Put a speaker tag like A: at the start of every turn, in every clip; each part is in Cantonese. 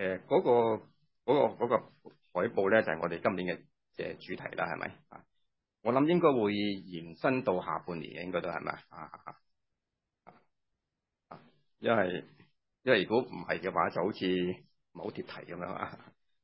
A: 個海報咧，就係我哋今年嘅主題啦，係咪啊？我諗應該會延伸到下半年嘅，應該都係咪因為如果唔係嘅話，就好似唔係好貼題咁樣啊。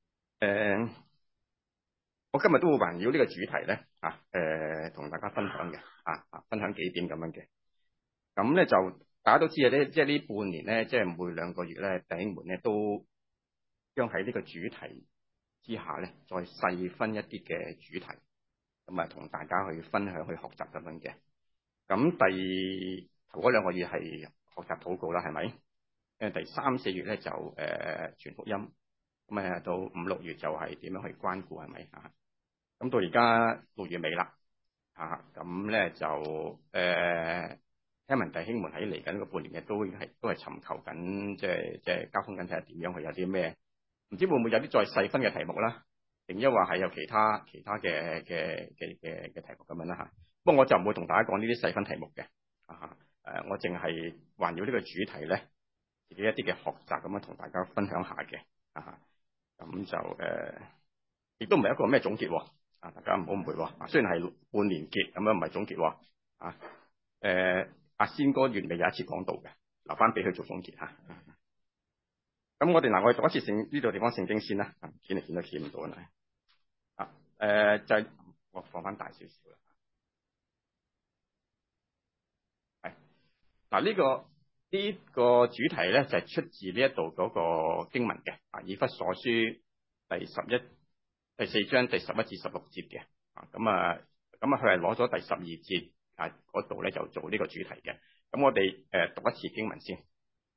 A: 我今日都會圍繞呢個主題咧同大家分享嘅分享幾點咁樣嘅。咁咧就大家都知啊，即係呢半年咧，即係每2個月咧，弟兄們咧都將喺呢個主題之下咧，再細分一啲嘅主題，咁啊同大家去分享去學習咁樣嘅。咁頭嗰2個月係學習禱告啦，係咪？第3、4月咧就傳福音，咁到5、6月就係點樣去關顧，係咪啊？咁到而家6月尾啦，咁咧就聽聞弟兄們喺嚟緊呢個半年嘅都係尋求緊，即係交通緊睇下點樣去有啲咩，唔知會唔會有啲再細分嘅題目啦，定抑或係有其他嘅題目咁樣啦嚇。不過我就唔會同大家講呢啲細分題目嘅，我淨係環繞呢個主題咧，自己一啲嘅學習咁樣同大家分享下嘅，咁就亦都唔係一個咩總結喎，大家唔好誤會喎。雖然係半年結咁樣，唔係總結喎，阿仙哥月尾有一次講道嘅，留翻俾佢做總結嚇。咁我哋讀一次呢度地方聖經先啦，見嚟見都見唔到啦。就係我放翻大少少啦。係嗱，呢個主題咧就係出自呢一度嗰個經文嘅，以弗所書第4章第11至16節嘅。咁佢係攞咗第12節嗰度咧就做呢個主題嘅。咁我哋讀一次經文先。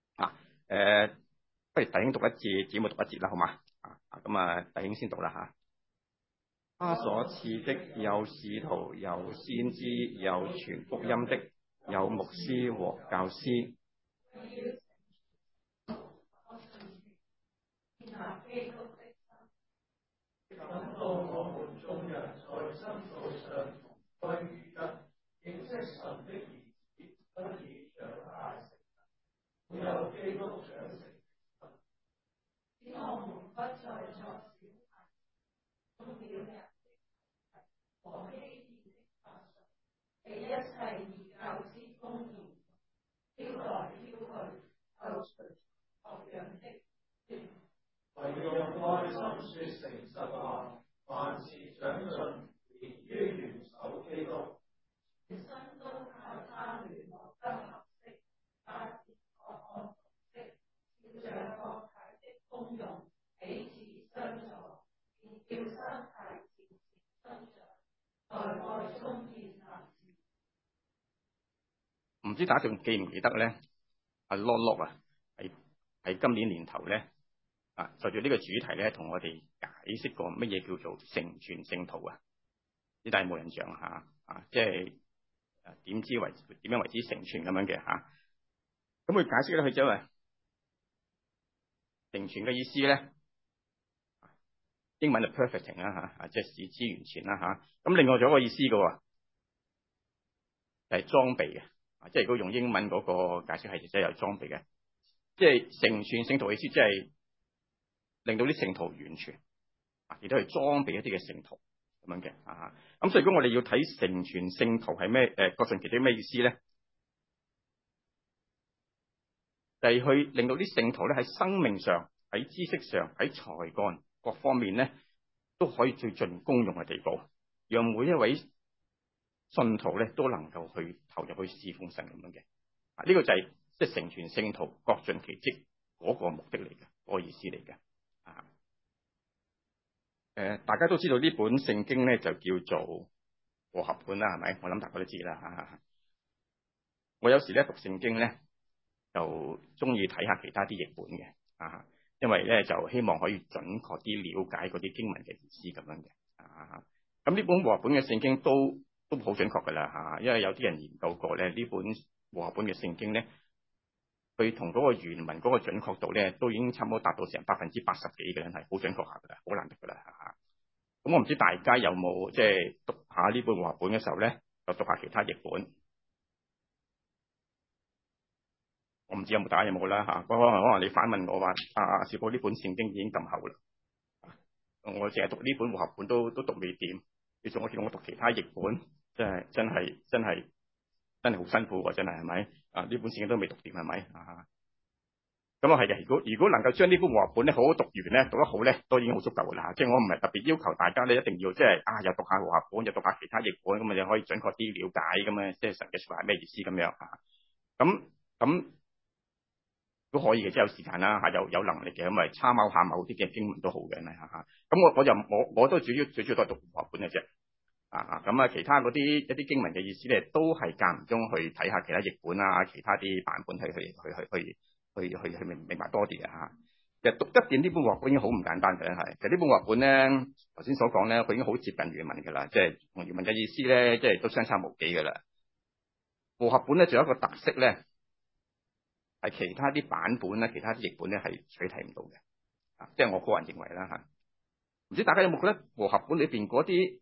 A: 不如弟兄讀一節，姊妹讀一節啦，好嘛？咁弟兄先讀啦嚇。他所賜的有使徒，有先知，有傳福音的，有牧師和教師。等到我們眾人在真道上歸於一，認識神的兒子，得以長大成人，滿有基督長成。使我們不再作小孩，中了人的和欺騙的法術，被一切異教之風言挑來挑去，扣除各樣的罪，唯用愛心說誠實話，凡事長進，連於元首基督，全身都靠他聯絡得合適，發展各項服飾，照着各體的功用，彼此相助，便叫身體漸漸增長，在愛中建立。唔知大家仲記唔記得咧？阿羅羅喺今年年頭咧就住呢個主題咧，同我哋解釋過乜嘢叫做成全聖徒啊？呢大冇印象嚇即係點樣為之成全咁樣嘅嚇？咁佢解釋咧，佢就話成全嘅意思咧，英文係 perfecting 啦即係使之完全啦嚇。咁另外仲有一個意思嘅喎，就係裝備嘅即係如果用英文嗰個解釋係真係有裝備嘅，即係成全聖徒嘅意思，即係令到啲聖徒完全亦都係裝備一啲嘅聖徒咁樣嘅咁所以如果我哋要睇成全聖徒係咩各盡其職咩意思咧？就係去令到啲聖徒咧喺生命上、喺知識上、喺才幹各方面咧都可以最盡功用嘅地步，讓每一位信徒咧都能夠去投入去侍奉神咁樣嘅呢個就係即係成全聖徒各盡其職嗰個目的嚟嘅，嗰個意思嚟嘅大家都知道呢本聖經咧就叫做和合本啦，係咪？我諗大家都知啦我有時咧讀聖經咧就中意睇下其他啲譯本嘅因為咧就希望可以準確啲了解嗰啲經文嘅意思咁樣嘅咁呢本和合本嘅聖經都好準確噶啦因為有啲人研究過咧呢本和合本嘅聖經咧，佢同嗰個原文嗰個準確度咧都已經差唔多達到成80%幾嘅人係好準確下噶啦，好難得噶啦咁我唔知大家有冇即係讀下呢本和合本嘅時候咧，就讀下其他譯本。 我唔知有冇大家有冇啦嚇。可能你反問我話小寶呢本聖經已經咁厚啦，我淨係讀呢本和合本都讀未掂，你仲我叫我讀其他譯本，真係好辛苦喎，真係係咪？呢本聖經都未讀掂係咪啊？咁啊係嘅，如果能夠將呢本和合本咧好好讀完咧，讀得好咧，都已經好足夠㗎啦。即係我唔係特別要求大家咧一定要即係又讀下和合本，又讀下其他譯本，咁你可以準確啲了解咁啊，即係神嘅説話係咩意思咁樣嚇。咁都可以嘅，即係有時間啦有能力嘅，咁咪參考下某啲嘅經文都好嘅嚇。咁我都最主要都係讀和合本嘅啫。咁其他嗰啲一啲經文嘅意思咧，都係間唔中去睇下其他譯本啊，其他啲版本去明白多啲嘅嚇。其實讀得掂呢本和合本已經好唔簡單嘅係。其實呢本和合本咧，頭先所講咧，佢已經好接近原文㗎啦，即係同原文嘅意思咧，即係都相差無幾㗎啦。和合本咧仲有一個特色咧，係其他啲版本咧，其他啲譯本咧係取替唔到嘅。即係我個人認為啦嚇。唔知大家有冇覺得和合本裏邊嗰啲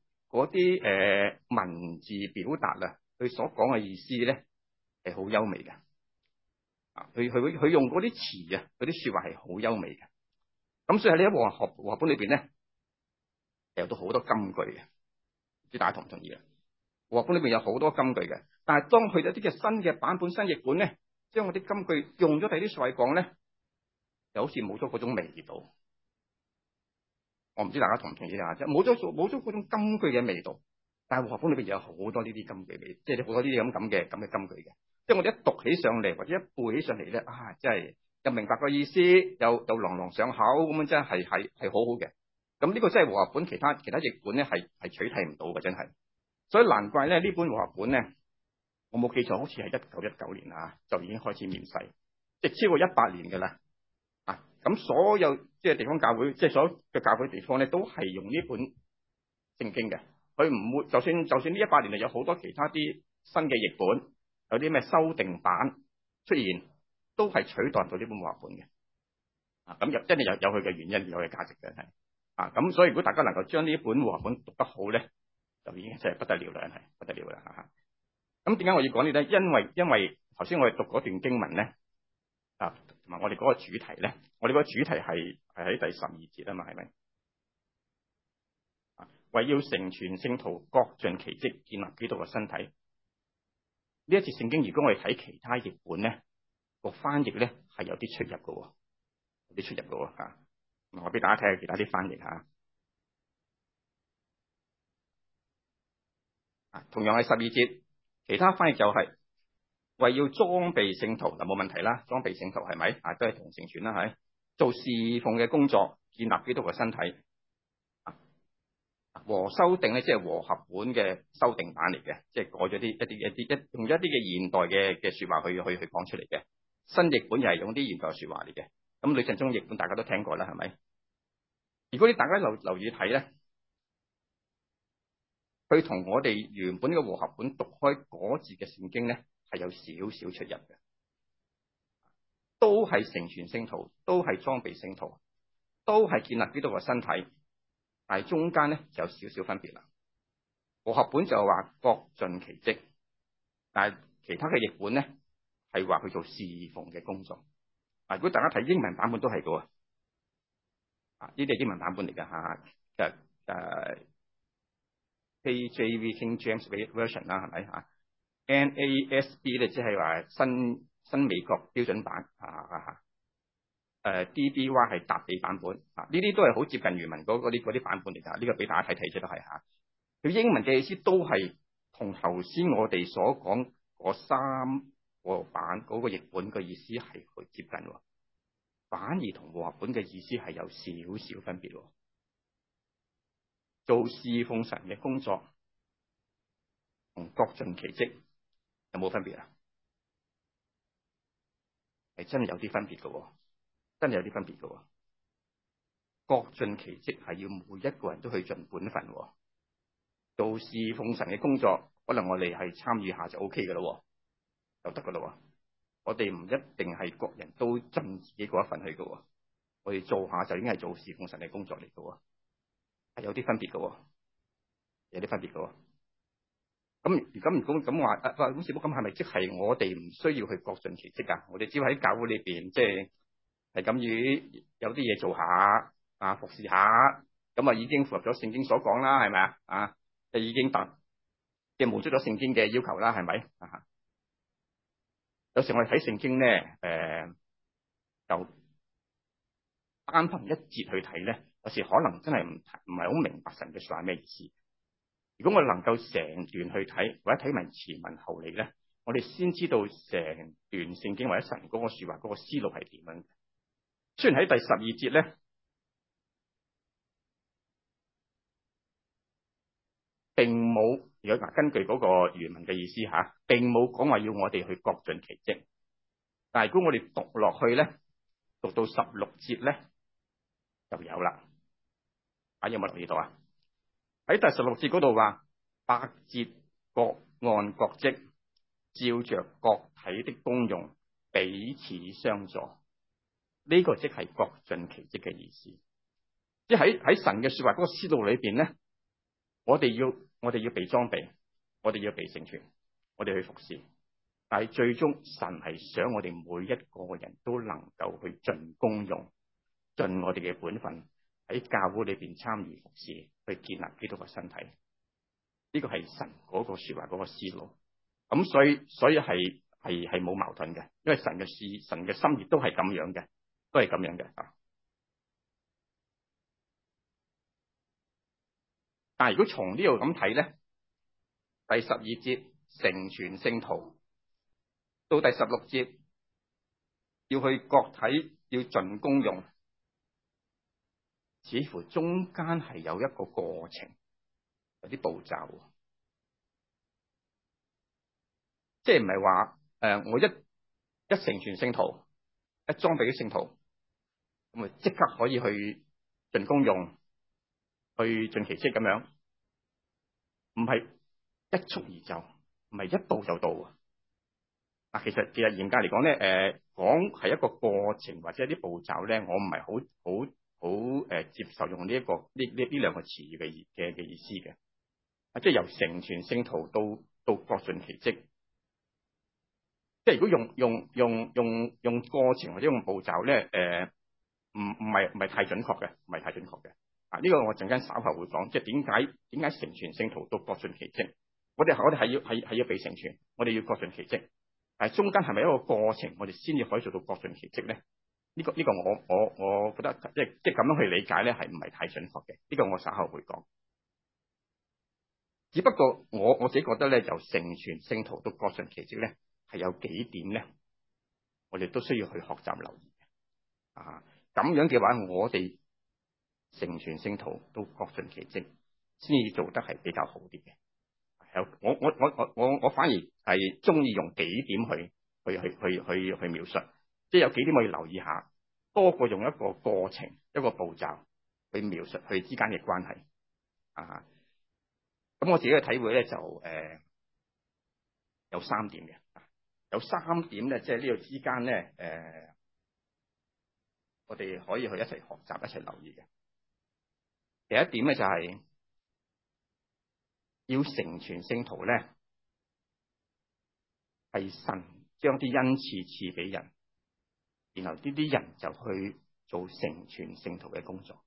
A: 文字表達啊，佢所講嘅意思咧係好優美嘅。佢用嗰啲詞啊，嗰啲説話係好優美嘅。咁所以喺呢一和合本裏邊咧，有到好多金句嘅。唔知大家同唔同意啊？和合本裏邊有好多金句嘅，但係當去咗啲嘅新嘅版本、新譯本咧，將嗰啲金句用咗第啲説話講咧，就好似冇咗嗰種味道。我唔知大家同唔同意啊？即係冇咗嗰種金句嘅味道。但係和合本裏邊有好多呢啲金句味，即係好多呢啲咁嘅金句嘅。即係我哋一讀起上嚟，或者一背起上嚟咧，真係又明白個意思，又朗朗上口咁樣，真係好好嘅。咁呢個真係和合本其他譯本咧係取替唔到嘅，真係。所以難怪咧呢本和合本咧，我冇記錯，好似係1919年就已經開始面世，即係超過100年嘅啦。咁所有即係地方教會，即係所有嘅教會地方咧，都係用呢本聖經嘅。佢唔會，就算呢100年嚟有好多其他啲新嘅譯本，有啲咩修訂版出現，都係取代到呢本和合本嘅。咁真係有佢嘅原因，有佢嘅價值嘅係。咁所以如果大家能夠將呢一本和合本讀得好咧，就已經真係不得了啦，係不得了啦。咁點解我要講呢咧？因為頭先我哋讀嗰段經文咧，同埋我哋嗰個主題咧，我哋嗰個主題係喺第12節啊嘛，係咪？為要成全聖徒，各盡其職，建立基督嘅身體。呢一節聖經，如果我哋睇其他譯本咧，個翻譯咧係有啲出入嘅，有啲出入嘅嚇。我俾大家睇下其他啲翻譯嚇。同樣係12節，其他翻譯就係為要裝備聖徒，嗱冇問題啦，裝備聖徒係咪？都係同成全啦，係做侍奉嘅工作，建立基督嘅身體。和修訂咧，即係和合本嘅修訂版嚟嘅，即係改咗用一啲嘅現代嘅説話去講出嚟嘅。新譯本又係用啲現代説話嚟嘅。咁呂振中譯本大家都聽過啦，係咪？如果你大家留意睇咧，佢同我哋原本嘅和合本讀開嗰字嘅聖經咧，係有少少出入嘅，都係成全聖徒，都係裝備聖徒，都係建立基督嘅身體。但係中間咧就有少少分別啦。和合本就話各盡其職，但係其他嘅譯本咧係話佢做侍奉嘅工作。如果大家睇英文版本都係嘅，呢啲係英文版本嚟嘅嚇，KJV King James Version 啦，係咪嚇？NASB 咧即係話新美國標準版DBY 係搭地版本，呢啲都係好接近原文嗰啲版本嚟㗎。呢個俾大家睇睇啫，都係嚇。佢英文嘅意思都係同頭先我哋所講嗰3個版嗰個譯本嘅意思係好接近，反而同和合本嘅意思係有少少分別。做侍奉神嘅工作同各盡其職有冇分別啊？係真係有啲分別嘅，真係有啲分別嘅。各盡其職係要每一個人都去盡本分。做侍奉神嘅工作，可能我哋係參與下就 OK 嘅咯，就得嘅咯。我哋唔一定係各人都盡自己嗰一份去嘅，我哋做下就已經係做侍奉神嘅工作嚟嘅，係有啲分別嘅，有啲分別嘅。 咁如果咁話，咁師傅咁係咪即係我哋唔需要去各盡其職啊？我哋只要喺教會裏邊，即係咁於有啲嘢做下服侍下，咁啊已經符合咗聖經所講啦，係咪啊？就已經即係滿足咗聖經嘅要求啦，係咪啊？有時我哋睇聖經咧，就單憑一節去睇咧，有時可能真係唔係好明白神嘅說話咩意思。如果我哋能夠成段去睇，或者睇埋前文後理咧，我哋先知道成段聖經或者神嗰個說話嗰個思路係點樣。雖然喺第12節咧，並冇如果根據嗰個原文嘅意思吓，並冇講話要我哋去各盡其職。但係如果我哋讀落去咧，讀到16節咧就有啦。有冇留意到啊？喺第16節嗰度話，百節各按各職，照着各體的功用彼此相助。呢個即係各盡其職嘅意思。即係喺神嘅說話嗰個思路裏邊咧，我哋要被裝備，我哋要被成全，我哋去服侍。但係最終神係想我哋每一個人都能夠去盡功用，盡我哋嘅本分喺教會裏邊參與服侍，去建立基督嘅身體。呢個係神嗰個說話嗰個思路。咁所以係冇矛盾嘅，因為神嘅心意都係咁樣嘅，都係咁樣嘅啊。但係如果從呢度咁睇咧，第12節成全聖徒，到第16節要去各體要盡功用，似乎中間係有一個過程，有啲步驟，即係唔係話我一成全聖徒，一裝備啲聖徒，咁咪即刻可以去盡功用，去盡其職咁樣，唔係一蹴而就，唔係一步就到啊！其實嚴格嚟講咧，講係一個過程或者一啲步驟咧，我唔係好接受用呢兩個詞嘅意思嘅，即係由成全聖徒到各盡其職。即係如果用過程或者用步驟咧，唔係太準確嘅，唔係太準確嘅。呢個我陣間稍後會講，即係點解成全聖徒到各盡其職？我哋係要被成全，我哋要各盡其職。但係中間係咪一個過程，我哋先至可以做到各盡其職咧？呢個我覺得即係咁樣去理解咧，係唔係太準確嘅？呢個我稍後會講。只不過我自己覺得咧，由成全聖徒到各盡其職咧，係有幾點咧，我哋都需要去學習留意啊。咁樣嘅話，我哋成全聖徒到各盡其職，先至做得係比較好啲嘅。我反而係中意用幾點去描述，即係有幾點可以留意下，多過用一個過程一個步驟去描述佢之間嘅關係啊。咁我自己嘅體會咧就有3點嘅，有3點咧，即係呢度之間咧我哋可以去一齊學習一齊留意嘅。第一點咧就係要成全聖徒咧，係神將啲恩賜賜俾人，然後呢啲人就去做成全聖徒嘅工作，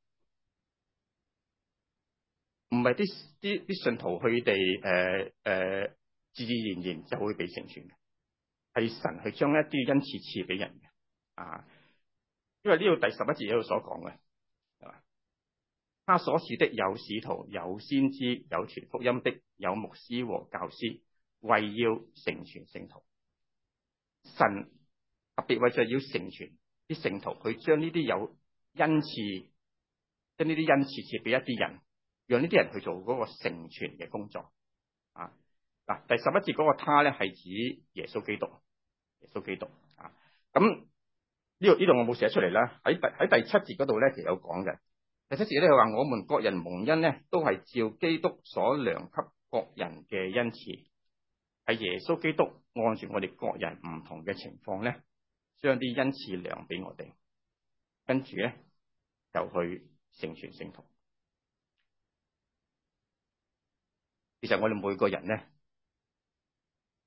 A: 唔係啲信徒佢哋自自然然就會被成全嘅，係神去將一啲恩賜賜俾人嘅啊。因為呢度第11節有所講嘅，係嘛？他所賜的有使徒，有先知，有傳福音的，有牧師和教師，為要成全聖徒。神特別為咗要成全啲聖徒，佢將呢啲有恩賜，將呢啲恩賜賜俾一啲人，讓呢啲人去做嗰個成全嘅工作啊。嗱，第11節嗰個他咧係指耶穌基督，耶穌基督啊。咁呢度我冇寫出嚟啦。喺第7節嗰度咧，其實有講嘅。第7節咧，佢話我們各人蒙恩咧，都係照基督所量給各人嘅恩賜，係耶穌基督按住我哋各人唔同嘅情況咧，將啲恩賜量俾我哋，跟住咧就去成全聖徒。其實我哋每個人咧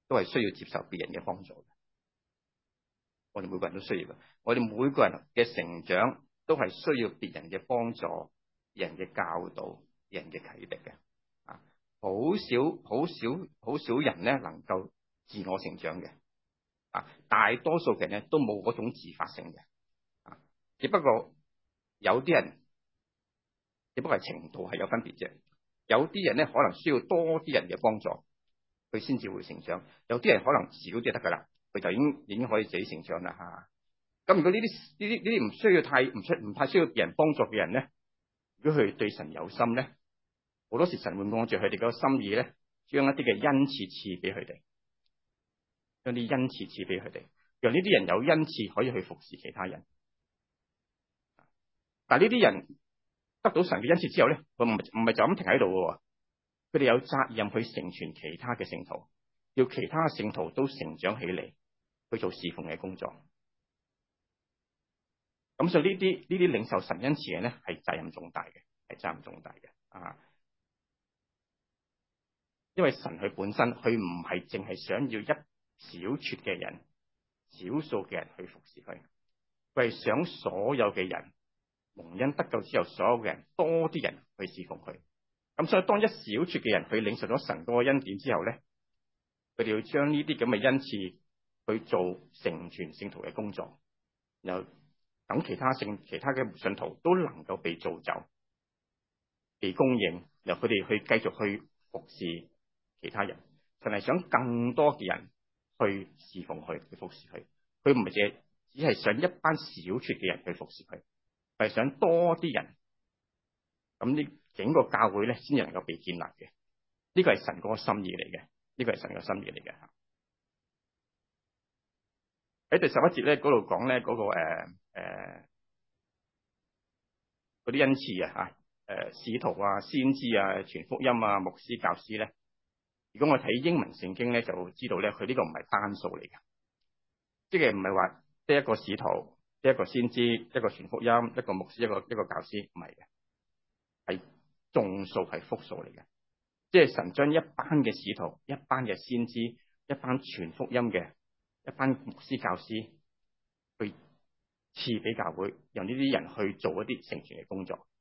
A: 都係需要接受別人嘅幫助嘅。我哋每個人都需要嘅，我哋每個人嘅成長都係需要別人嘅幫助、人嘅教導、人嘅啟迪嘅。啊，好少人咧能夠自我成長嘅。啊，大多數嘅人咧都冇嗰種自發性嘅。啊，只不過有啲人，只不過係程度係有分別啫。有啲人咧可能需要多啲人嘅幫助，佢先至會成長。有啲人可能少啲就得噶啦，佢就已經可以自己成長啦吓。咁如果呢啲唔太需要別人幫助嘅人咧，如果佢對神有心咧，好多時神會按住佢哋嗰個心意咧，將一啲嘅恩賜賜俾佢哋，將啲恩賜賜俾佢哋，讓呢啲人有恩賜可以去服侍其他人。但係呢啲人得到神嘅恩賜之後咧，佢唔係就咁停喺度嘅，佢哋有責任去成全其他嘅聖徒，要其他聖徒都成長起嚟去做侍奉嘅工作。咁所以呢啲領受神恩賜嘅人咧，係責任重大嘅，係責任重大嘅啊！因為神佢本身佢唔係淨係想要一小撮嘅人、少數嘅人去服侍佢，佢係想所有嘅人蒙恩得救之後，所有嘅人多啲人去侍奉佢。咁所以當一小撮嘅人去領受咗神嗰個恩典之後咧，佢哋要將呢啲咁嘅恩賜去做成全聖徒嘅工作，然後等其他嘅信徒都能夠被造就、被供應，然後佢哋去繼續去服侍其他人。神係想更多嘅人去侍奉佢，去服侍佢。佢唔係只係想一班小撮嘅人去服侍佢，係想多啲人。咁呢整個教會咧，先至能夠被建立嘅。呢個係神嗰個心意嚟嘅，呢個係神嘅心意嚟嘅。喺第11節咧嗰度講咧嗰個嗰啲恩賜啊使徒啊、先知啊、傳福音啊、牧師、教師咧。如果我睇英文聖經咧，就知道咧佢呢個唔係單數嚟嘅，即係唔係話一個使徒、一個先知、一個傳福音、一個牧師、一個教師，唔係嘅，係眾數，係複數嚟嘅。即係神將一班嘅使徒、一班嘅先知、一班傳福音嘅、一班牧師、教師去賜俾教會，讓呢啲人去做一啲成全嘅工作。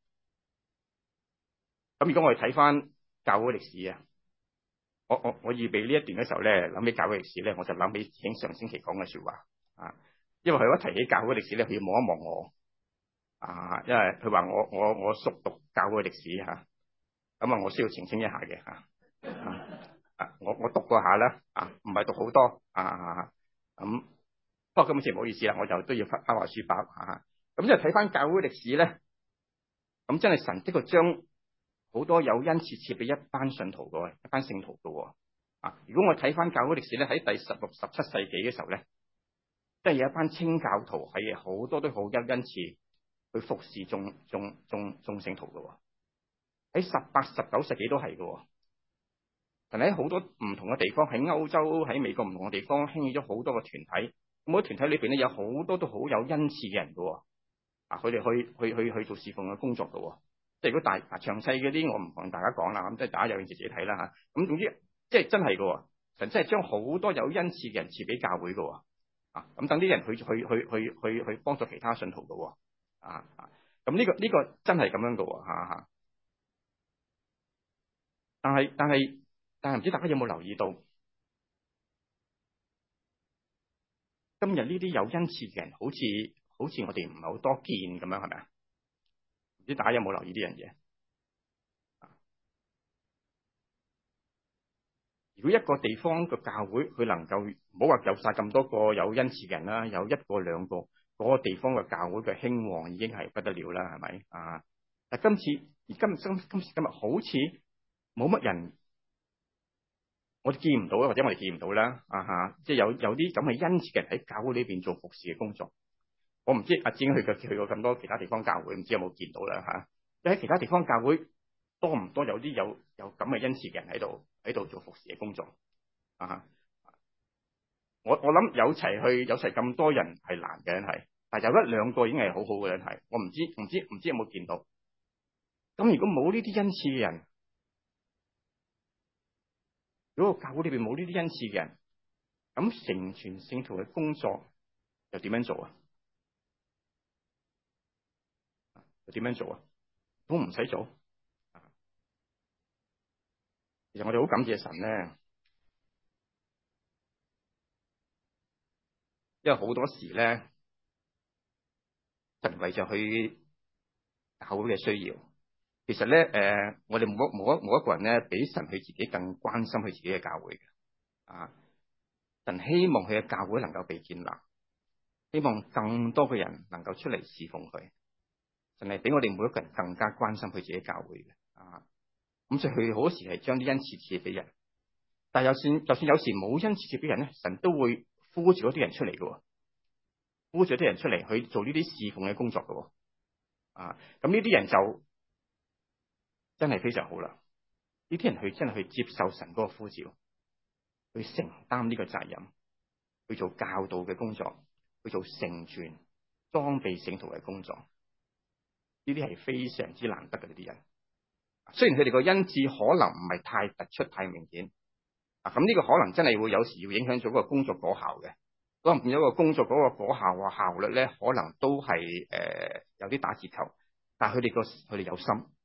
A: 咁如果我哋睇翻教會歷史啊，我預備呢一段嘅時候咧，諗起教會歷史咧，我就諗起喺上星期講嘅說話啊。因為佢一提起教會歷史咧，佢要望一望我啊，因為佢話我熟讀教會歷史吓，咁我需要澄清一下嘅吓。我讀過下啦，唔係讀好多咁。不過今次唔好意思啦，我就都要翻下書包咁即係睇翻教會歷史咧，咁真係神的確將好多有恩賜賜俾一班信徒嘅，一班聖徒嘅。如果我睇翻教會歷史咧，喺第16、17世紀嘅時候咧，即係有一班清教徒係好多都好有恩賜去服侍眾聖徒嘅。喺18、19世紀都係嘅。但係喺好多唔同嘅地方，喺歐洲、喺美國唔同嘅地方興起咗好多個團體。咁嗰啲團體裏邊咧，有好多都好有恩賜嘅人嘅。佢哋去做侍奉嘅工作嘅。即係如果詳細嗰啲，我唔同大家講啦。咁即係大家有興趣自己睇啦吓。咁總之，即係真係嘅，神真係將好多有恩賜嘅人賜俾教會嘅。咁等啲人去幫助其他信徒嘅。咁呢個真係咁樣嘅。但係唔知大家有冇留意到，今日呢啲有恩賜嘅人，好似我哋唔係好多見咁樣，係咪啊？唔知大家有冇留意呢樣嘢？如果一個地方個教會佢能夠唔好話有晒咁多個有恩賜嘅人啦，有一個兩個，嗰個地方嘅教會嘅興旺已經係不得了啦，係咪啊？但今時今日好似冇乜人。我哋見唔到，或者我哋見唔到啦，即係有啲咁嘅恩賜嘅人喺教會裏邊做服侍嘅工作。我唔知阿展去過咁多其他地方教會，唔知有冇見到啦吓。喺其他地方教會多唔多有啲有咁嘅恩賜嘅人喺度做服侍嘅工作我諗有齊咁多人係難嘅，係，但係有一兩個已經係好好嘅，係。我唔知有冇見到。咁如果冇呢啲恩賜嘅人，如果教會裏邊冇呢啲恩賜嘅人， 咁成全聖徒嘅工作又點樣做啊？又點樣做啊？都唔使做。其實我哋好感謝神咧，因為好多時咧，神為咗去教會嘅需要，其實咧，我哋冇一個人咧，比神佢自己更關心佢自己嘅教會嘅。啊，神希望佢嘅教會能夠被建立，希望更多嘅人能夠出嚟侍奉佢，神係比我哋每一個人更加關心佢自己教會嘅。啊，咁所以佢好多時係將啲恩賜賜俾人，但係就算有時冇恩賜賜俾人咧，神都會呼召嗰啲人出嚟嘅，呼召啲人出嚟去做呢啲侍奉嘅工作嘅。啊，咁呢啲人就真係非常好啦。呢啲人去真係去接受神嗰個呼召，去承擔呢個責任，去做教導嘅工作，去做成全裝備聖徒嘅工作。呢啲係非常之難得嘅呢啲人。雖然佢哋個恩賜可能唔係太突出、太明顯，咁呢個可能真係會有時要影響咗個工作果效嘅。可能變咗個工作嗰個果效啊效率咧，可能都係有啲打折扣。但係佢哋有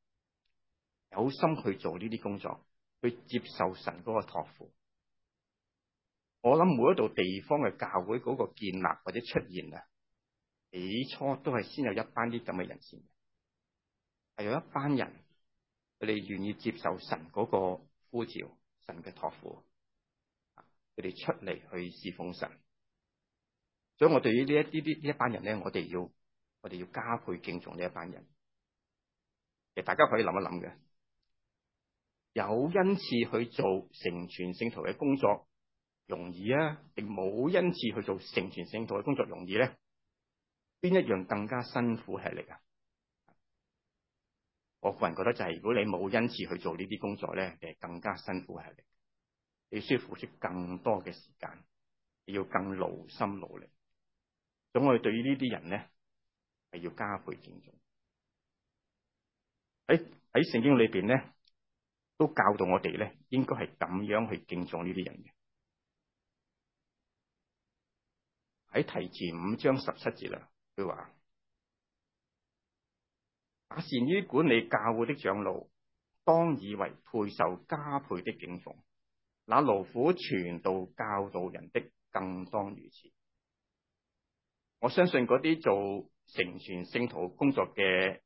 A: 心去做呢啲工作，去接受神嗰個託付。我諗每一度地方嘅教會嗰個建立或者出現啊，起初都係先有一班啲咁嘅人先，係有一班人佢哋願意接受神嗰個呼召，神嘅託付，佢哋出嚟去侍奉神。所以我對於呢一班人咧，我哋要加倍敬重呢一班人。其實大家可以諗一諗嘅，有恩賜去做成全聖徒嘅工作容易啊，定冇恩賜去做成全聖徒嘅工作容易咧？邊一樣更加辛苦吃力啊？我個人覺得就係，如果你冇恩賜去做呢啲工作咧，係更加辛苦吃力，你需要付出更多嘅時間，你要更勞心勞力。咁我哋對於呢啲人咧，係要加倍敬重。喺聖經裏邊咧，都教導我哋咧，應該係咁樣去敬重呢啲人嘅。喺提前5章17節啦，佢話：那善於管理教會的長老，當以為配受加倍的敬奉；那勞苦傳道教導人的，更當如此。我相信嗰啲做成全聖徒工作嘅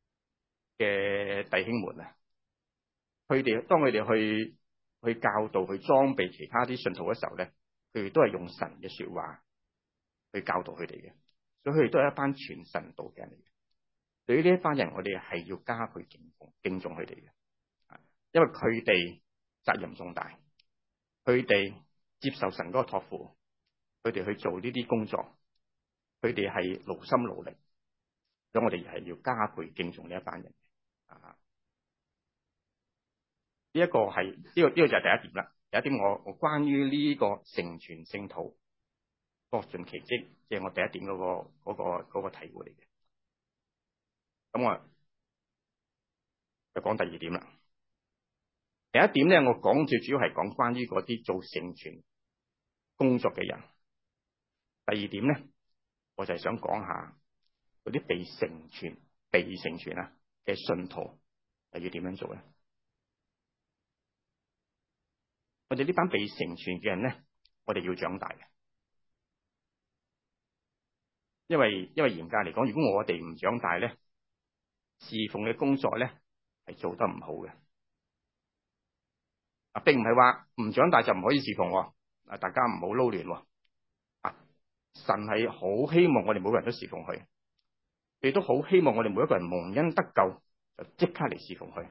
A: 弟兄們啊，當佢哋去教導、去裝備其他啲信徒嘅時候咧，佢哋都係用神嘅說話去教導佢哋嘅，所以佢哋都係一班傳神道嘅人嚟嘅。對於呢一班人，我哋係要加倍敬重佢哋嘅，因為佢哋責任重大，佢哋接受神嗰個託付，佢哋去做呢啲工作，佢哋係勞心勞力，咁我哋係要加倍敬重呢一班人。呢一個係呢個就係第一點啦。第一點我關於呢個成全聖徒各盡其職，即係我第一點嗰個體會嚟嘅。咁我就講第二點啦。第一點咧，我講最主要係講關於嗰啲做成全工作嘅人。第二點咧，我就係想講下嗰啲被成全啊嘅信徒係要點樣做咧？我哋呢班被成全嘅人咧，我哋要長大嘅。因為嚴格嚟講，如果我哋唔長大咧，侍奉嘅工作咧係做得唔好嘅。並唔係話唔長大就唔可以侍奉。大家唔好撈亂。神係好希望我哋每個人都侍奉佢，亦都好希望我哋每一個人蒙恩得救就即刻嚟侍奉佢。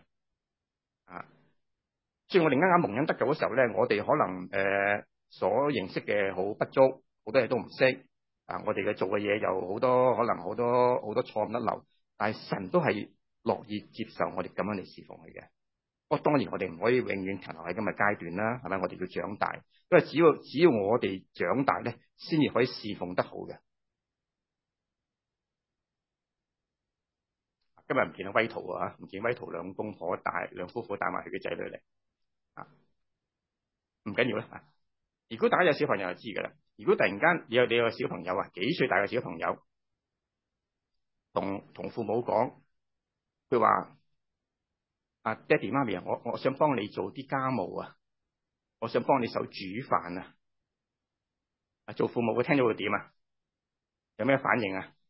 A: 雖然我哋啱啱蒙恩得救嘅時候咧，我哋可能所認識嘅好不足，好多嘢都唔識。我哋嘅做嘅嘢有好多可能好多錯誤甩漏，但係神都係樂意接受我哋咁樣嚟侍奉佢嘅。不過當然我哋唔可以永遠停留喺咁嘅階段啦，係咪？我哋要長大，因為只要我哋長大咧，先至可以侍奉得好嘅。今日唔見到威圖啊，唔見威圖兩夫婦帶埋佢嘅仔女嚟。唔緊要啦。 如果大家有小朋友就知㗎啦。如果突然間你有個小朋友啊，幾歲大嘅小朋友，同父母講，佢話啊，爹哋媽咪啊，我想幫你做啲家務啊，我想幫你手煮飯啊。做父母嘅聽到會點啊？有咩反應啊？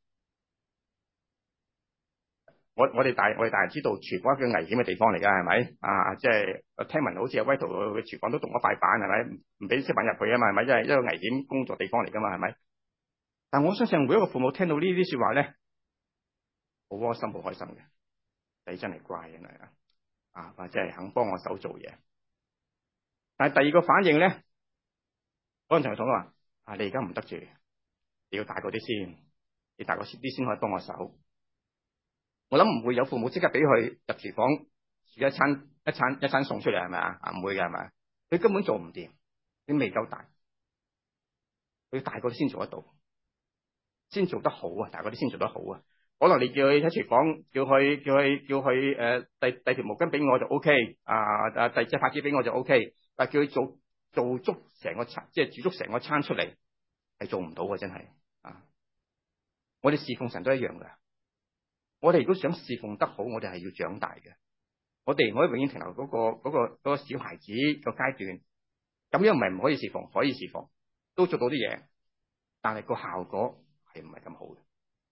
A: 我哋大人知道廚房係一個危險嘅地方嚟㗎，係咪啊？即係聽聞好似阿威圖嘅廚房都動咗塊板，係咪？唔俾小朋友入去啊嘛，係咪？因為一個危險工作地方嚟㗎嘛，係咪？但我相信每一個父母聽到呢啲説話咧，好窩心，好開心嘅。你真係乖人嚟啊！或者係肯幫我手做嘢。但係第二個反應咧，嗰陣同佢講話啊，你而家唔得住，你要大個啲先，你大個啲先可以幫我手。我諗唔會有父母即刻俾佢入廚房煮一餐餸出嚟，係咪啊？唔會嘅，係咪？佢根本做唔掂，你未夠大，佢大個啲先做得到，先做得好啊！大個啲先做得好啊！可能你叫佢喺廚房，叫佢遞條毛巾俾我就 OK， 遞隻筷子俾我就 OK， 但係叫佢做足成個餐，即係煮足成個餐出嚟，係做唔到嘅，真係啊！我哋侍奉神都一樣噶。我哋如果想侍奉得好，我哋係要長大嘅。我哋唔可以永遠停留嗰個小孩子個階段。咁樣唔係唔可以侍奉，可以侍奉，都做到啲嘢，但係個效果係唔係咁好嘅。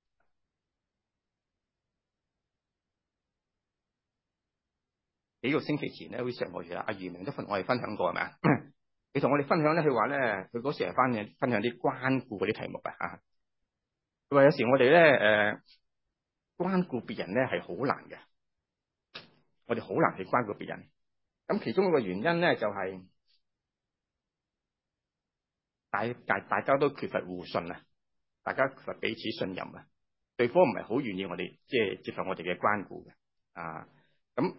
A: 幾個星期前咧，好似上個月阿余明都同我哋分享過，係咪啊？你同我哋分享咧，佢話咧，佢嗰時係分享啲關顧嗰啲題目嘅嚇。佢話有時我哋咧關顧別人咧係好難嘅，我哋好難去關顧別人。咁其中一個原因咧就係大家都缺乏互信啊，大家缺乏彼此信任啊，對方唔係好願意我哋即係接受我哋嘅關顧嘅啊。咁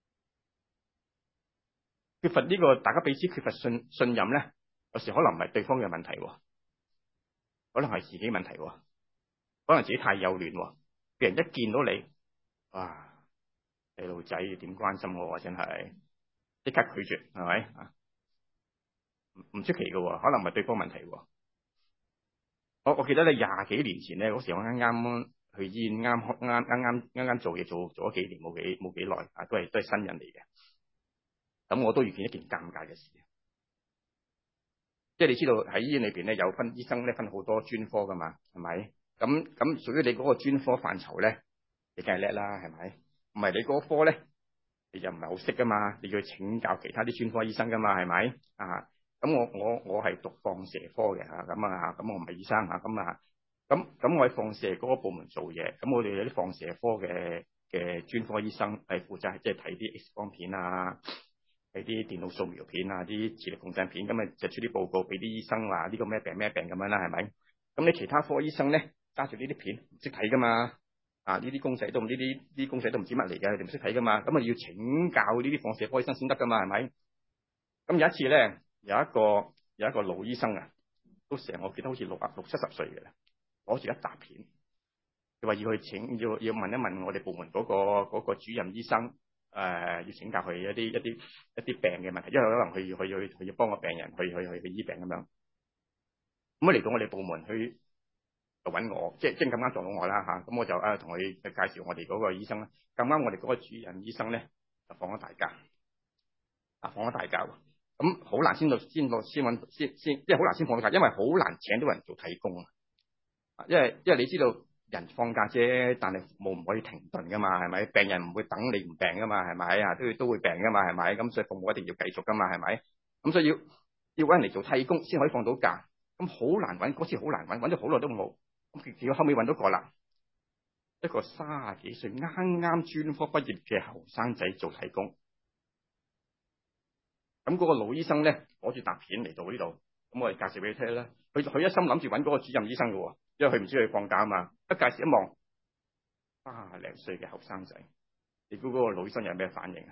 A: 缺乏呢個大家彼此缺乏信任咧，有時可能唔係對方嘅問題，可能係自己問題，可能自己太幼嫩，別人一見到你，哇，細路仔點關心我啊，真係即刻拒絕，係咪啊？唔出奇嘅，可能唔係對方問題。我記得咧20幾年前咧，嗰時我啱啱去醫院，啱做嘢，做咗幾年，冇幾耐啊，都係新人嚟嘅。咁我都遇見一件尷尬嘅事，即係你知道喺醫院裏邊咧有醫生咧分好多專科噶嘛，係咪？咁屬於你嗰個專科範疇咧，你梗係叻啦，係咪？唔係你嗰科咧，你就唔係好識噶嘛，你要請教其他啲專科醫生噶嘛，係咪啊？咁我係讀放射科嘅嚇，咁我唔係醫生嚇，咁我喺放射嗰個部門做嘢，咁我哋有啲放射科嘅專科醫生係負責即係睇啲 X 光片啊，睇啲電腦掃描片啊，啲磁力共振片，咁啊就出啲報告俾啲醫生話呢個咩病咁樣啦，係咪？咁你其他科醫生咧揸住呢啲片唔識睇噶嘛？啊呢啲公仔都唔知乜嚟嘅，你哋唔識睇噶嘛？咁啊要請教呢啲放射科醫生先得噶嘛，係咪？咁有一次咧。有一個老醫生啊，都成我記得好似六七十歲嘅，攞住一沓片，佢話要問一問我哋部門嗰個主任醫生，要請教佢一啲病嘅問題，因為可能佢要幫個病人去醫病咁樣。咁嚟到我哋部門去就揾我，即係咁啱撞到我啦嚇，咁我就同佢介紹我哋嗰個醫生啦。咁啱我哋嗰個主任醫生咧就放咗大假，咁好難先揾，即係好難先放到假，因為好難請到人做替工啊。因為你知道人放假啫，但係唔可以停頓噶嘛，係咪？病人唔會等你唔病噶嘛，係咪啊？都會病噶嘛，係咪？咁所以服務一定要繼續噶嘛，係咪？咁所以要揾人嚟做替工先可以放到假。咁好難揾，嗰次好難揾咗好耐都冇。咁結果後尾揾到個啦，一個30幾歲啱專科畢業嘅後生仔做替工。咁嗰個老醫生咧攞住沓片嚟到呢度，咁我哋介紹俾佢聽啦。佢一心諗住揾嗰個主任醫生嘅，因為佢唔知佢放假啊嘛。一介紹一望，30零歲嘅後生仔，你估嗰個老醫生有咩反應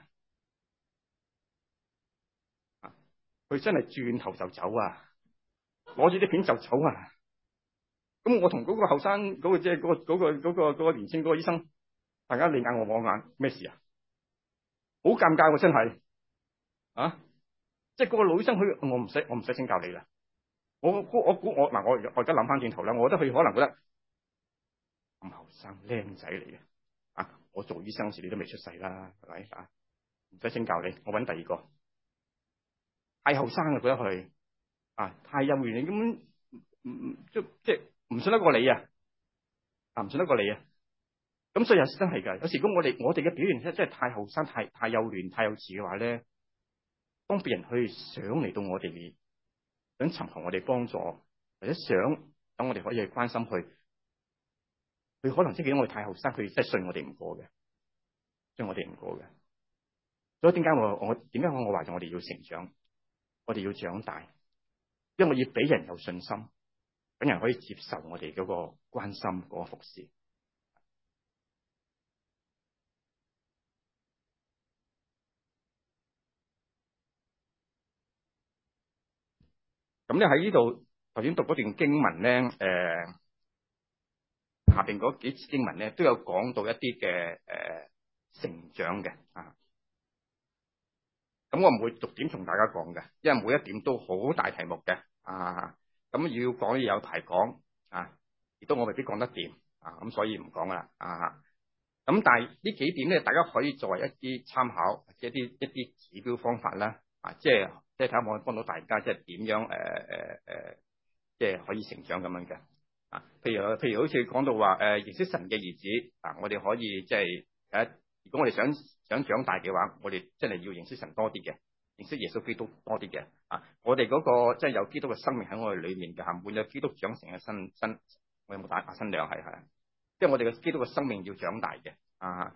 A: 啊？佢真係轉頭就走啊，攞住啲片就走啊。咁我同嗰個後生嗰個即係嗰個年輕嗰個醫生，大家你眼我眼，咩事啊？好尷尬喎，真係啊！ 即係嗰個老醫生佢我唔使請教你啦。我估我嗱我而家諗翻轉頭啦，我覺得佢可能覺得咁後生僆仔嚟嘅啊！我做醫生時你都未出世啦，係咪啊？唔使請教你，我揾第二個。太後生啦，覺得佢啊太幼稚，根本即係唔信得過你啊！唔信得過你啊！咁所以有時真係㗎，有時如果我哋嘅表現真係太後生、太幼嫩、太幼稚嘅話咧，當別人去想嚟到我哋，想尋求我哋幫助，或者想等我哋可以去關心佢可能即係見到我哋太後生，佢真係信我哋唔過嘅，信我哋唔過嘅。所以點解我話我哋要成長，我哋要長大，因為我要俾人有信心，俾人可以接受我哋嗰個關心嗰個服侍。咁咧喺呢度頭先讀嗰段經文咧，下邊嗰幾次經文咧都有講到一啲嘅成長嘅啊。咁我唔會逐點同大家講嘅，因為每一點都好大題目嘅啊。咁要講有排講啊，亦都我未必講得掂啊，咁所以唔講啦啊。咁但係呢幾點咧，大家可以作為一啲參考，或者一啲指標方法啦啊，即係睇下可唔可以幫到大家，即係點樣即係可以成長咁樣嘅啊。譬如好似講到話認識神嘅兒子啊，我哋可以即係如果我哋想長大嘅話，我哋真係要認識神多啲嘅，認識耶穌基督多啲嘅啊。我哋嗰個即係有基督嘅生命喺我哋裏面嘅，係滿有基督長成嘅身，我有冇打新娘係？即係我哋嘅基督嘅生命要長大嘅啊。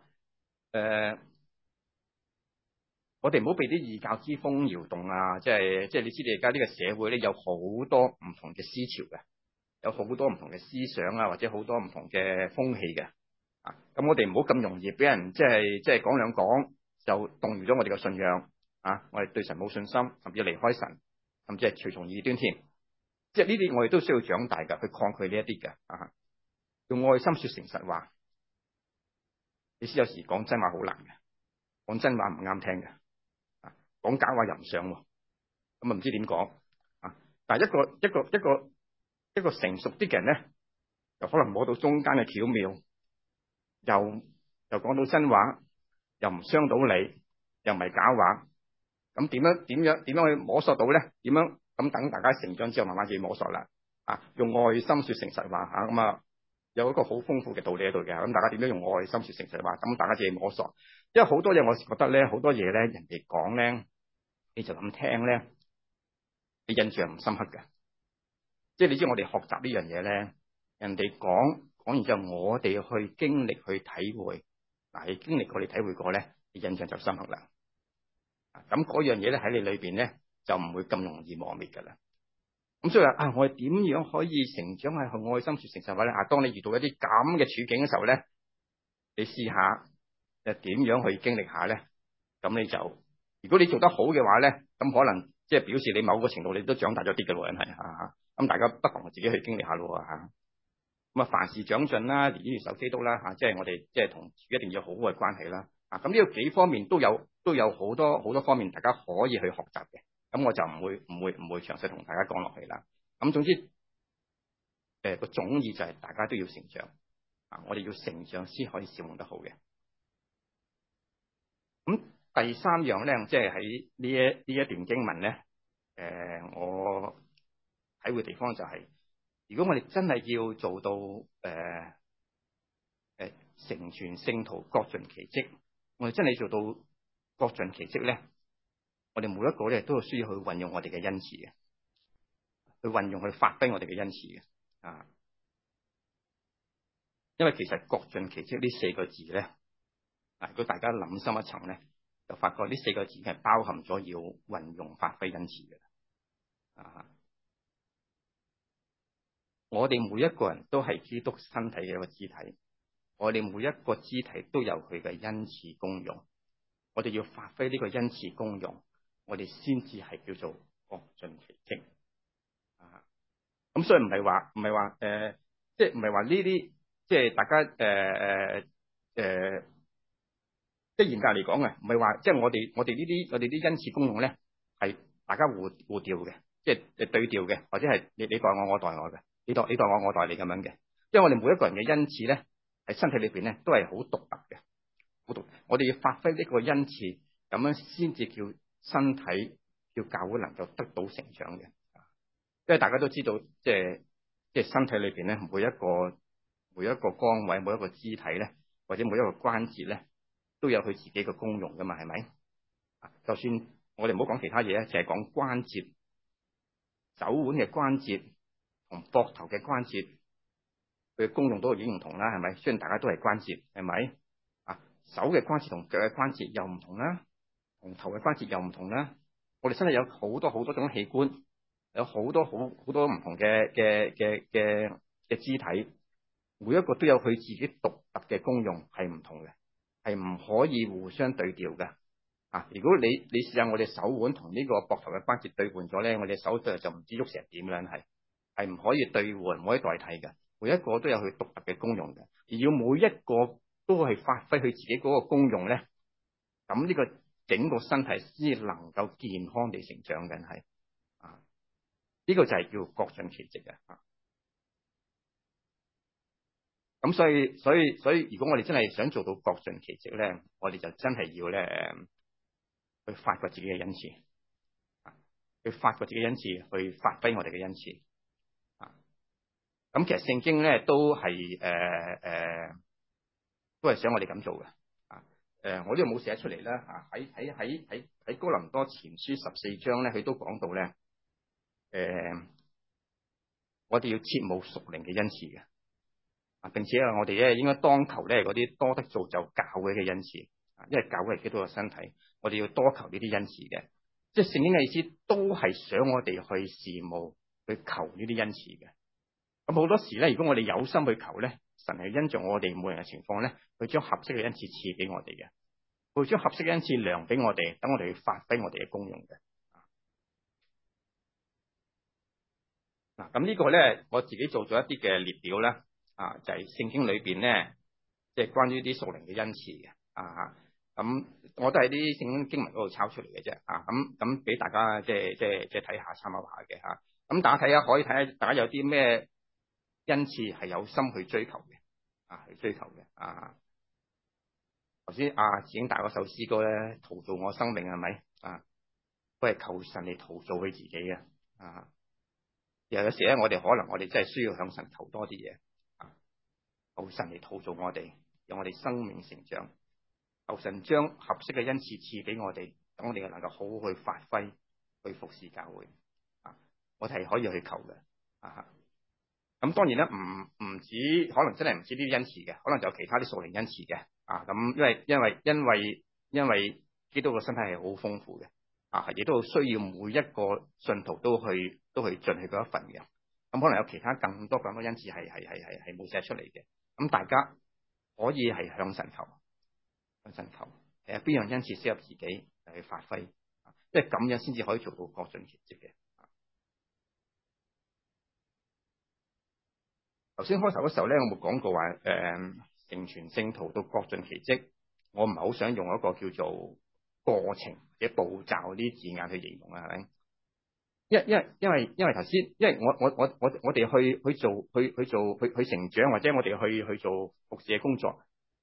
A: 我哋唔好被啲異教之風搖動啊！即係你知道而家呢個社會咧有好多唔同嘅思潮嘅，有好多唔同嘅思想啊，或者好多唔同嘅風氣嘅啊。咁我哋唔好咁容易俾人即係講兩講就動搖咗我哋嘅信仰啊！我哋對神冇信心，甚至離開神，甚至係隨從異端添。即係呢啲我哋都需要長大嘅，去抗拒呢一啲嘅啊。用愛心說誠實話，你知有時講真話好難嘅，講真話唔啱聽嘅。講假話又唔上，咁啊唔知點講啊！但係一個成熟啲嘅人咧，又可能摸到中間嘅巧妙，又講到真話，又唔傷到你，又唔係假話，咁點樣去摸索到咧？點樣咁等大家成長之後，慢慢自己摸索啦啊！用愛心說誠實話吓，咁啊有一個好豐富嘅道理喺度嘅。咁大家點樣用愛心說誠實話？咁大家自己摸索，因為好多嘢我覺得咧，好多嘢咧，人哋講咧。你就咁聽咧，你印象唔深刻嘅。即係你知我哋學習呢樣嘢咧，人哋講完之後，我哋去經歷去體會，嗱，你經歷過你體會過咧，你印象就深刻啦。咁嗰樣嘢咧喺你裏邊咧就唔會咁容易磨滅噶啦。咁所以話啊，我哋點樣可以成長係去愛心說誠實話咧？啊，當你遇到一啲咁嘅處境嘅時候咧，你試下點樣去經歷下咧？咁你就。如果你做得好嘅話咧，咁可能即係表示你某個程度你都長大咗啲嘅咯，真係嚇。咁大家不妨自己去經歷下咯嚇。咁啊，凡事長進啦，連於守基督啦嚇，即係我哋即係同主一定要好嘅關係啦。啊，咁呢個幾方面都有好多方面，大家可以去學習嘅。咁我就唔會詳細同大家講落去啦。咁總之，個總意就係大家都要成長啊！我哋要成長先可以使用得好嘅。咁第三樣咧，即係喺呢一段經文咧，我體會地方就係，如果我哋真係要做到成全聖徒各盡其職，我哋真係做到各盡其職咧，我哋每一個咧都需要去運用我哋嘅恩賜嘅，去運用去發揮我哋嘅恩賜嘅啊。因為其實各盡其職呢4個字咧，如果大家諗深一層咧，就發覺呢4個字係包含咗要運用發揮恩賜嘅啊！我哋每一個人都係基督身體嘅一個肢體，我哋每一個肢體都有佢嘅恩賜功用，我哋要發揮呢個恩賜功用，我哋先至係叫做各盡其職啊！咁所以唔係話即係唔係話呢啲，即係大家即係嚴格嚟講嘅，唔係話即係我哋呢啲恩賜功用咧係大家互調嘅，即係對調嘅，或者係你代我，我代我嘅，你代我，我代你咁樣嘅。因為我哋每一個人嘅恩賜咧，喺身體裏邊咧都係好獨特嘅，好獨特。我哋要發揮呢個恩賜，咁樣先至叫身體、叫教會能夠得到成長嘅。因為大家都知道，即係身體裏邊咧，每一個崗位、每一個肢體咧，或者每一個關節咧，都有佢自己嘅功用噶嘛，係咪？就算我哋唔好講其他嘢咧，淨係講關節、手腕嘅關節同膊頭嘅關節，佢嘅功用都已經唔同啦，係咪？雖然大家都係關節，係咪？手嘅關節同腳嘅關節又唔同啦，同頭嘅關節又唔同啦。我哋身體有好多好多種器官，有好多唔同嘅肢體，每一個都有佢自己獨特嘅功用，係唔同嘅，係唔可以互相對調嘅。如果你試下我哋手腕同呢個膊頭嘅關節對換咗咧，我哋手就唔知喐成點樣，係唔可以對換，唔可以代替嘅。每一個都有佢獨特嘅功用嘅，而要每一個都係發揮佢自己嗰個功用咧，咁呢個整個身體先能夠健康地成長緊，係呢個就係叫各盡其職嘅。咁所以如果我哋真係想做到各盡其職咧，我哋就真係要咧去發掘自己嘅恩賜，去發掘自己嘅恩賜，去發揮我哋嘅恩賜。咁其實聖經咧都係都係想我哋咁做嘅。我呢度冇寫出嚟啦。喺哥林多前書14章咧，佢都講到咧，我哋要切慕屬靈嘅恩賜嘅。並且我哋咧應該當求咧嗰啲多得造就教會嘅恩賜，因為教會係基督嘅身體，我哋要多求呢啲恩賜嘅。即係聖經嘅意思都係想我哋去羨慕、去求呢啲恩賜嘅。咁好多時咧，如果我哋有心去求咧，神係因着我哋每人嘅情況咧，佢將合適嘅恩賜賜俾我哋嘅，佢將合適嘅恩賜量俾我哋，等我哋去發揮我哋嘅功用嘅。咁呢個咧，我自己做咗一啲嘅列表啦。就係聖經裏邊咧，即係關於啲屬靈嘅恩賜嘅。咁我都係啲聖經經文嗰度抄出嚟嘅啫。咁俾大家即係睇下參考下嘅。咁大家睇下，可以睇下大家有啲咩恩賜係有心去追求嘅。去追求嘅。頭先子英大嗰首詩歌咧，陶造我生命係咪？都係求神嚟陶造佢自己嘅。有時咧，我哋可能我哋真係需要向神求多啲嘢。求神嚟陶造我哋，讓我哋生命成長。求神將合適嘅恩賜賜俾我哋，等我哋能夠好好去發揮，去服侍教會。我哋係可以去求嘅。咁當然咧，唔止，可能真係唔止呢啲恩賜嘅，可能就有其他啲屬靈恩賜嘅。咁因為基督嘅身體係好豐富嘅。亦都需要每一個信徒都去盡佢嗰一份嘅。咁可能有其他更多恩賜係冇寫出嚟嘅。咁大家可以係向神求，邊樣恩賜適合自己去發揮，即係咁樣先至可以做到各盡其職嘅。頭先開頭嘅時候咧，我冇講過話成全聖徒到各盡其職，我唔係好想用一個叫做過程或者步驟呢啲字眼去形容啊，係咪？因為頭先，因為我哋去成長，或者我哋去做服侍嘅工作，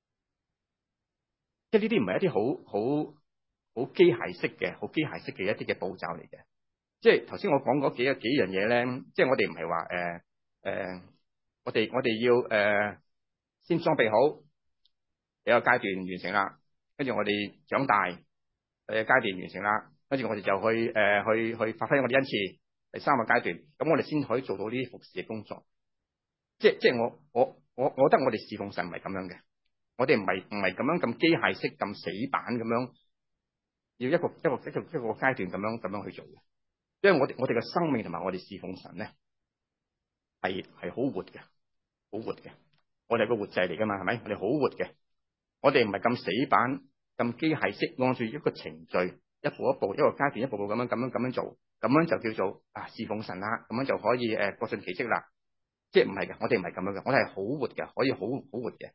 A: 即係呢啲唔係一啲好機械式嘅一啲嘅步驟嚟嘅。即係頭先我講嗰幾樣嘢咧，即係我哋唔係話我哋要先裝備好，有個階段完成啦，跟住我哋長大，階段完成啦，跟住我哋就去發揮我哋恩賜。第三個階段，咁我哋先可以做到呢啲服侍嘅工作。即係我覺得我哋侍奉神唔係咁樣嘅，我哋唔係咁樣咁機械式咁死板咁樣，要一個階段咁樣去做嘅。因為我哋嘅生命同埋我哋侍奉神咧係好活嘅，好活嘅。我哋係個活祭嚟噶嘛，係咪？我哋好活嘅，我哋唔係咁死板咁機械式，按住一個程序一步一步一個階段一步步咁樣做。咁樣就叫做侍奉神啦，咁樣就可以各盡其職啦。即係唔係嘅，我哋唔係咁樣嘅，我哋係好活嘅，可以好活嘅。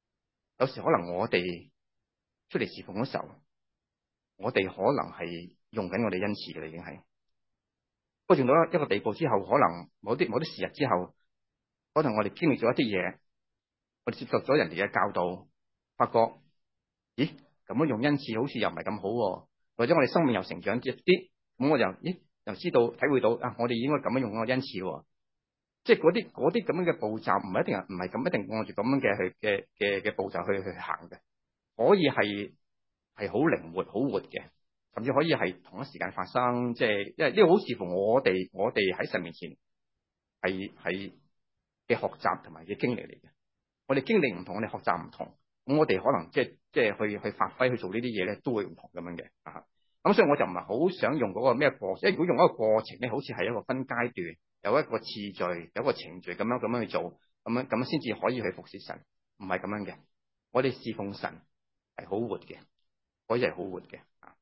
A: 有時可能我哋出嚟侍奉嘅時候，我哋可能係用緊我哋恩賜嘅啦，已經係。不過用到一個地步之後，可能某啲時日之後，可能我哋經歷咗一啲嘢，我哋接受咗人哋嘅教導，發覺，咦，咁樣用恩賜好似又唔係咁好喎，或者我哋生命又成長啲，咁我就又知道體會到啊，我哋應該咁樣用個恩賜喎。即係嗰啲咁樣嘅步驟，唔係咁一定按住咁樣嘅步驟去行嘅，可以係好靈活、好活嘅，甚至可以係同一時間發生。即係因為呢個好視乎我哋喺神面前係嘅學習同埋嘅經歷嚟嘅。我哋經歷唔同，我哋學習唔同，咁我哋可能即係去發揮去做呢啲嘢咧，都會唔同咁樣嘅啊。咁所以我就唔係好想用嗰個咩過程，因為如果用一個過程咧，好似係一個分階段，有一個次序，有一個程序咁樣去做，咁樣先至可以去服侍神，唔係咁樣嘅。我哋侍奉神係好活嘅，可以係好活嘅啊。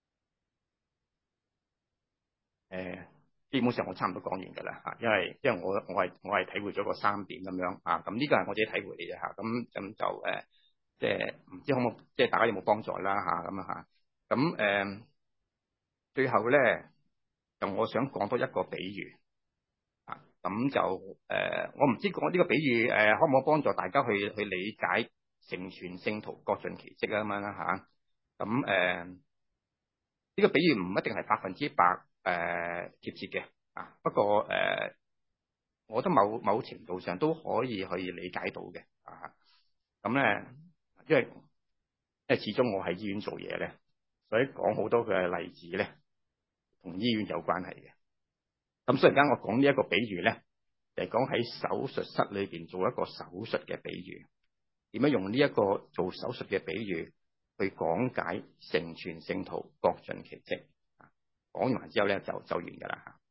A: 基本上我差唔多講完噶啦吓，因為我係體會咗個3點咁樣啊。咁呢個係我自己體會嚟嘅吓，咁就即係唔知可唔可即係大家有冇幫助啦吓，咁啊吓，咁最後咧，就我想講多一個比喻啊，咁就我唔知講呢個比喻可唔可以幫助大家去理解成全聖徒各盡其職啊咁樣啦吓，咁呢個比喻唔一定係100%貼切嘅啊，不過我覺得某程度上都可以去理解到嘅啊，咁咧因為始終我喺醫院做嘢咧，所以講好多嘅例子咧，同醫院有關係嘅。咁所以而家我講呢一個比喻咧，就係講喺手術室裏邊做一個手術嘅比喻，點樣用呢一個做手術嘅比喻去講解成全聖徒各盡其職。講完之後咧就完噶啦吓。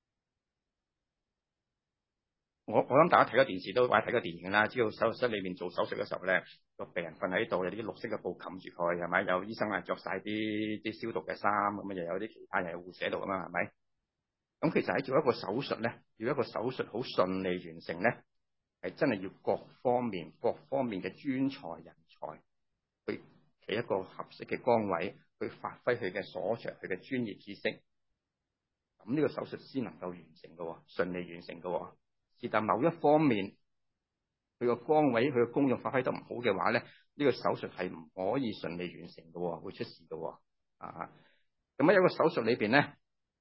A: 我諗大家睇過電視都或者睇過電影啦，知道手術室裏面做手術嘅時候咧，個病人瞓喺度，有啲綠色嘅布冚住佢，係咪？有醫生啊着晒啲消毒嘅衫，咁又有啲其他人護士喺度啊嘛，係咪？咁其實喺做一個手術咧，要一個手術好順利完成咧，係真係要各方面嘅專才人才去企一個合適嘅崗位，去發揮佢嘅所長，佢嘅專業知識。咁呢個手術先能夠完成嘅，順利完成嘅。是但某一方面佢個崗位佢個功用發揮得唔好嘅話咧，呢個手術係唔可以順利完成嘅，會出事嘅。啊，咁喺一個手術裏邊咧，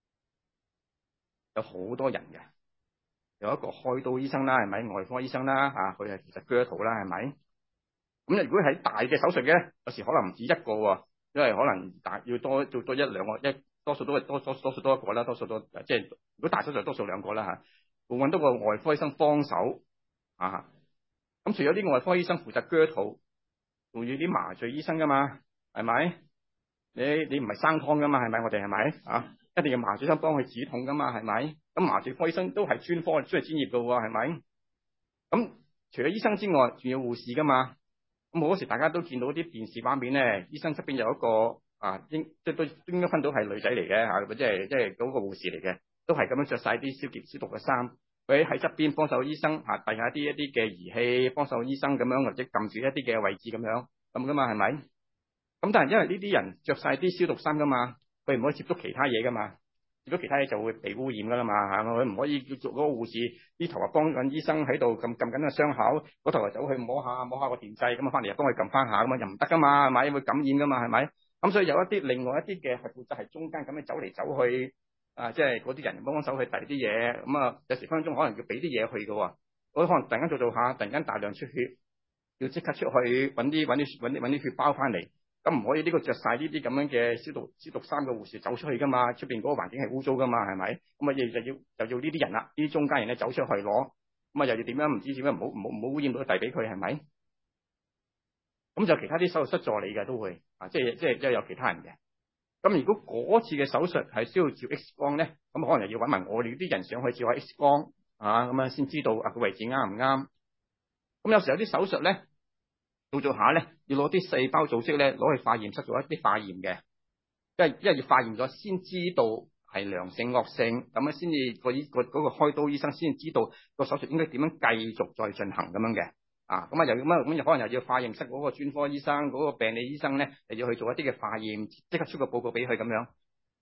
A: 有好多人嘅，有一個開刀醫生啦，係咪？外科醫生啦，佢係其實鋸肚啦，係咪？咁如果喺大嘅手術嘅，有時可能唔止一個，因為可能要多做多一兩個，多數多一個啦，多數都即係如果大手術多數2個啦吓，會揾到個外科醫生幫手啊。咁除咗啲外科醫生負責鋸肚，仲要啲麻醉醫生噶嘛，係咪？你唔係生湯噶嘛，係咪？我哋係咪啊？一定要麻醉醫生幫佢止痛噶嘛，係咪？咁麻醉科醫生都係專科，專業噶喎，係咪？咁除咗醫生之外，仲有護士噶嘛？咁好多時大家都見到啲電視畫面咧，醫生側邊有一個即都應該分到係女仔嚟嘅吓，即係嗰個護士嚟嘅，都係咁樣着晒啲消毒嘅衫，佢喺側邊幫手醫生遞下一啲嘅儀器，幫手醫生咁樣，或者撳住一啲嘅位置咁樣咁噶嘛，係咪？咁但係因為呢啲人着晒啲消毒衫噶嘛，佢唔可以接觸其他嘢噶嘛，接觸其他嘢就會被污染噶啦嘛，佢唔可以叫做嗰個護士呢頭幫緊醫生喺度撳緊個傷口，嗰頭就走去摸下個電掣，咁翻嚟又幫佢撳翻下，咁又唔得噶嘛，係咪？會感染噶嘛，係咪？咁所以有一啲另外一啲嘅係負責係中間咁樣走嚟走去即係嗰啲人幫手去遞啲嘢，咁有時分分鐘可能要俾啲嘢去噶，可能突然間做下，突然間大量出血，要即刻出去揾啲血包翻嚟。咁唔可以呢個着晒呢啲咁樣嘅消毒衫嘅護士走出去噶嘛？出邊嗰個環境係污糟噶嘛？係咪？咁就要呢啲人啦，呢啲中間人咧走出去攞，咁又要點樣？唔知點樣唔好污染到遞俾佢，係咪？咁就其他啲手術室助理嘅都會即係有其他人嘅。咁如果嗰次嘅手術係需要照 X 光咧，咁可能又要揾埋我哋啲人上去照下 X 光咁先知道個位置啱唔啱。咁有時有啲手術咧。做下咧，要攞啲細胞組織咧，攞去化驗室做一啲化驗嘅，因為要化驗咗先知道係良性惡性，咁樣先至嗰個開刀醫生先至知道個手術應該點樣繼續再進行咁樣嘅，咁又咁可能又要化驗室嗰個專科醫生嗰個病理醫生咧，又要去做一啲嘅化驗，即刻出個報告俾佢咁樣。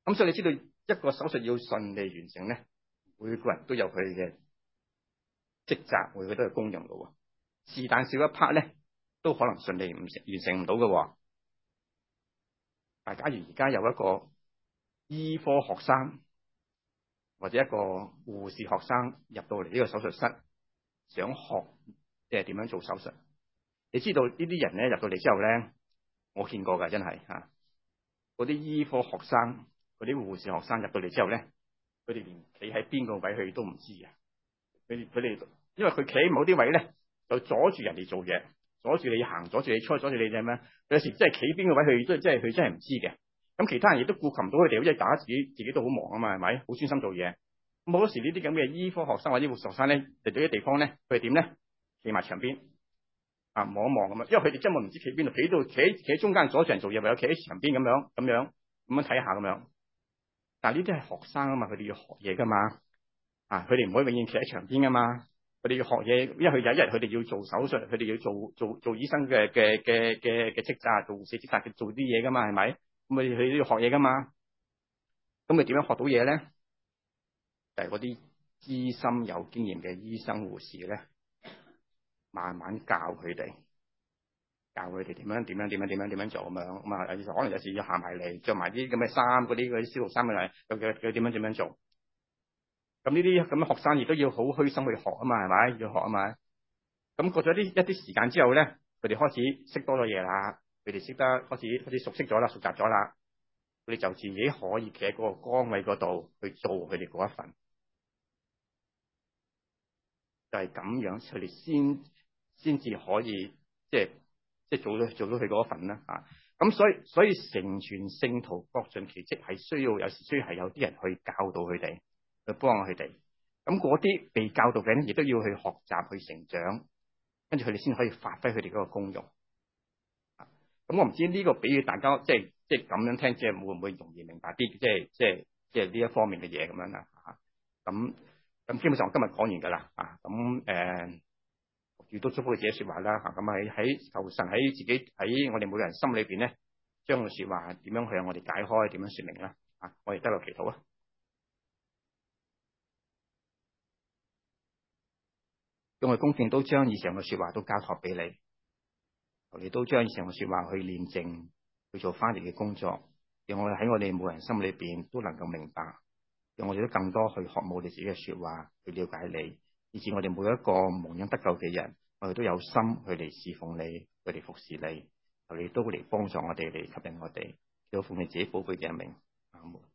A: 咁所以你知道一個手術要順利完成咧，每個人都有佢嘅職責，每個都有功用嘅喎。是但少一 part 咧，都可能順利完成唔到嘅喎。但假如而家有一個醫科學生或者一個護士學生入到嚟呢個手術室，想學即係點樣做手術，你知道呢啲人咧入到嚟之後咧，我見過㗎，真係嚇。嗰啲醫科學生、嗰啲護士學生入到嚟之後咧，佢哋連企喺邊個位佢都唔知嘅。佢哋因為佢企喺某啲位咧，就阻住人哋做嘢，阻住你行，阻住你出，阻住你哋咩？有時真係企邊個位，佢真係唔知嘅。咁其他人亦都顧及唔到佢哋，好似打自己都好忙啊嘛，係咪？好專心做嘢。咁好多時呢啲咁嘅醫科學生或者護士學生咧嚟到啲地方咧，佢係點咧？企埋牆邊啊，望一望咁樣，因為佢哋根本唔知企邊度，企喺中間阻住人做嘢，唯有企喺牆邊咁樣睇下咁樣。但係呢啲係學生啊嘛，佢哋要學嘢噶嘛，啊，佢哋唔可以永遠企喺牆邊噶嘛，佢哋要學嘢，因為佢有一日佢哋要做手術，佢哋要做醫生嘅職責，做護士職責，做啲嘢噶嘛，係咪？咁佢都要學嘢噶嘛，咁佢點樣學到嘢咧？就係嗰啲資深有經驗嘅醫生護士咧，慢慢教佢哋點樣做咁樣。咁啊，可能有時要行埋嚟，着埋啲咁嘅衫，嗰啲消毒衫嚟，佢點樣做。咁呢啲咁嘅學生亦都要好虛心去學啊嘛，係咪？要學啊嘛。咁過咗一啲時間之後咧，佢哋開始識多咗嘢啦，佢哋識得開始熟悉咗啦，熟習咗啦，佢哋就自己可以企喺嗰個崗位嗰度去做佢哋嗰一份。就係咁樣，佢哋先至可以即係做到佢嗰份啦嚇。咁所以成全聖徒各盡其職係需要係有啲人去教導佢哋，去幫佢哋。咁嗰啲被教導嘅人亦都要去學習去成長，跟住佢哋先可以發揮佢哋嗰個功用。咁我唔知呢個比喻大家即係咁樣聽，即係會唔會容易明白啲？即係呢一方面嘅嘢咁樣啦嚇。咁基本上我今日講完㗎啦啊。咁亦都祝福佢自己説話啦嚇。咁喺求神喺自己喺我哋每個人心裏邊咧，將個説話點樣向我哋解開，點樣説明啦啊！我哋得個祈禱啊！用我哋恭敬都將以上嘅説話都交託俾你，我哋都將以上嘅説話去驗證，去做翻譯嘅工作，讓我哋喺我哋每人心裏邊都能夠明白，讓我哋都更多去學慕你自己嘅説話，去了解你，以至我哋每一個蒙恩得救嘅人，我哋都有心去嚟侍奉你，去嚟服侍你，求你都嚟幫助我哋，嚟吸引我哋，都奉你自己寶貝嘅名，阿門。